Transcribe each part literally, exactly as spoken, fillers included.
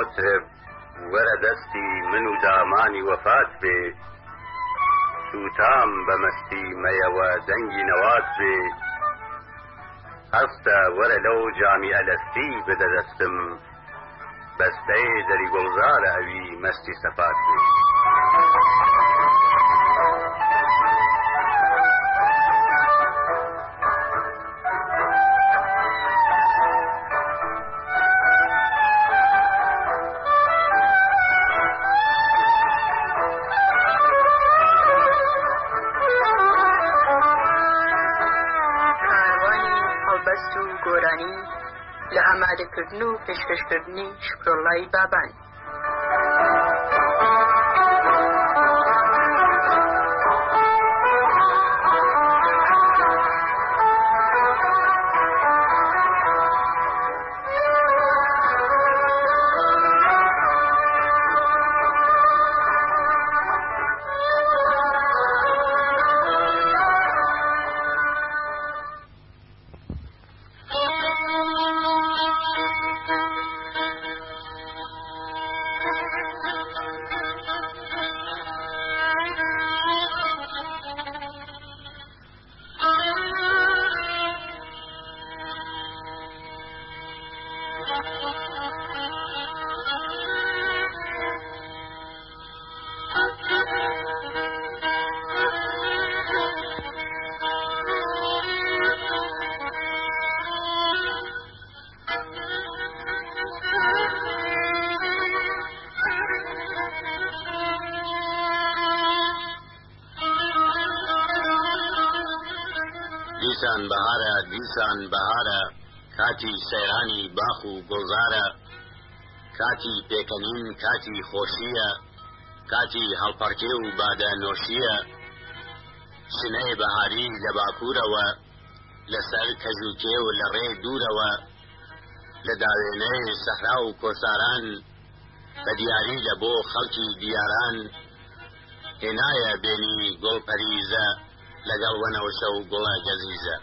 مطرب وەرە دەستی من و دامانی وەفات بێ سوتام بەمەستی مەیەوە دەنگی نەوات بێ هەستە وەرە لەو جامی ئەلەستی بدە دەستم بەستەی دەری گوڵزارە ئەوی مەستی سەفات بێ لە ئامادەکردن و پێشکەشکردنی شکرۆڵای بابان. دیسان بەهارە دیسان بەهارە کاتی سەیرانی باخ و گوڵزارە کاتی پێکەنین کاتی خۆشیە کاتی هەڵپەڕکێ و بادە نۆشیە شنەی بەهاری لە باکوورەوە لەسەر کەژوکێ و لە ڕێ دوورەوە لە داوێنەی سەحرا و کۆساران بە دیاری لە بۆ خەڵکی دیاران هێنایە بێنی گوڵ پەریزە لەگەڵ وەنەوشە و گوڵە گەزیزە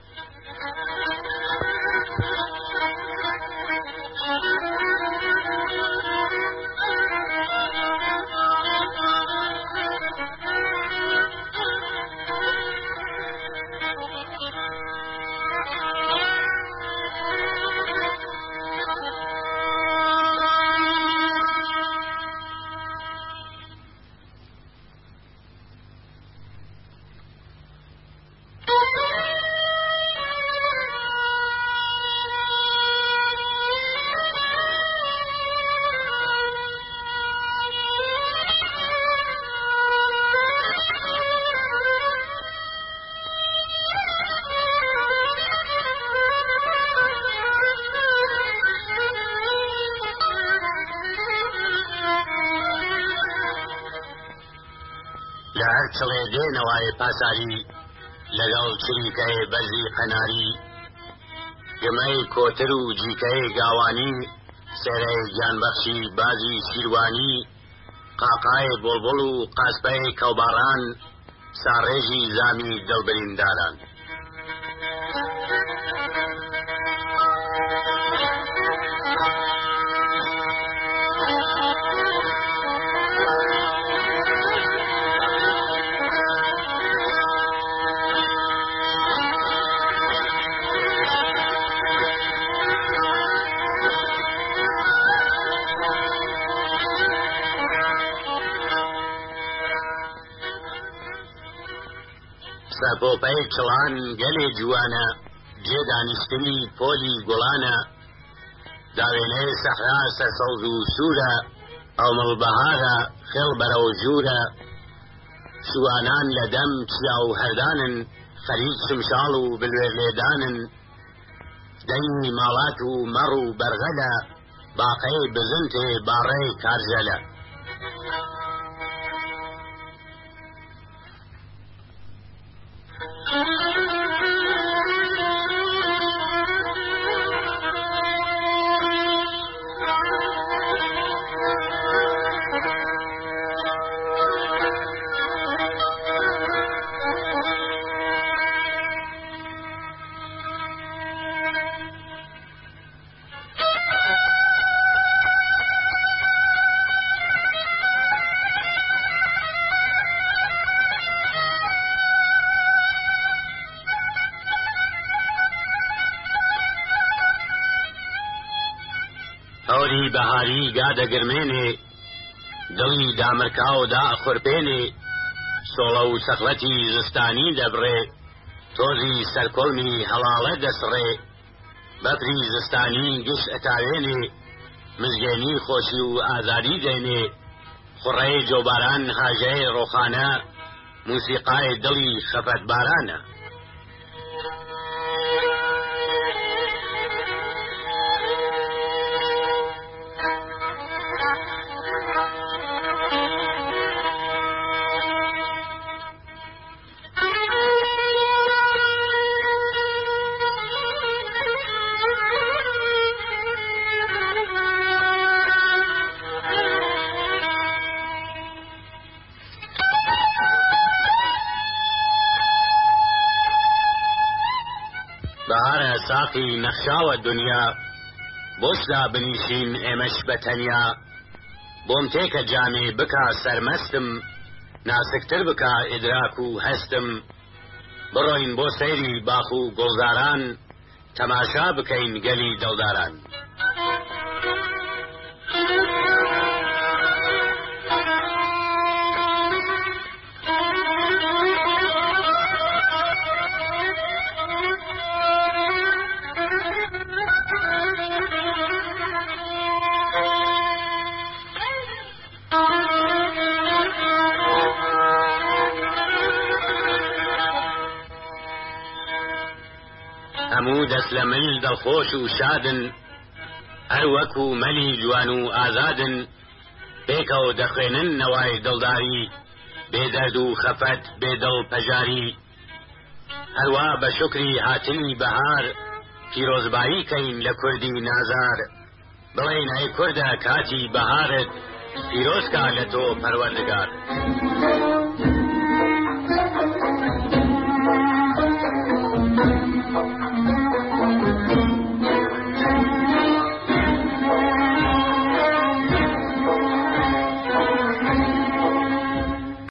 لە هەر چڵێ دێنەوەی پاساری لەگەڵ چریکەی بەرزی قەناری گمەی کۆتر و جیکەی گاوانی سێرەی گیانبەخشی بازی سیروانی قاقای بۆڵبۆڵ و قاسپەی کەوباڕان ساڕێژی زامی دڵبرینداران سەپۆپەی چڵان گەلێ جوانە جێدانیشتنی پۆلی گوڵانە داوێنەی سەحرا سەرسەوز و سوورە ئەومڵ بەهارە خێڵ بەرەو ژوورە شوانان لە دەم چیا و هەردانن خەریک شمشاڵ و بلوێر لێدانن دەنگی ماڵات و مەڕ و بەرغەلە باقەی بزنتێ باڕەی کارژەلە ئەوری بەهاری گادەگرمێنێ دڵی دامرکاو دا خوڕپێنێ سۆڵە و سەخلەتی زستانی دەبڕێ تۆزی سەرکۆڵمی هەڵاڵە دەسڕێ بەفری زستانی گشت ئەتاوێنێ مزگێنی خۆشی و ئازادی دێنێ خوڕەی جۆباران هاژەی ڕۆخانە موسیقای دڵی خەفەت بارانە بەهارە ساقی نەخشاوە دنیا بۆشدا بنیشین ئێمەش بەتەنیا بۆم تێکە جامێ بکا سەرمەستم ناسکتر بکا ئیدراک و هەستم بڕۆین بۆ سەیری باخ و گوڵزاران تەماشا بکەین گەلی دڵداران هەموو دەست لە مل دڵخۆش و شادن هەر وەکو مەلی جوان و ئازادن پێکەوە دەخوێنن نەوای دڵداری بێدەرد و خەفەت بێدڵ پەژاری هەروە بە شوکری هاتنی بەهار پیرۆزبایی کەین لە کوردی نازار بڵێن ئەی کوردە کاتی بەهارت پیرۆزکا لە تۆ پەروەردگار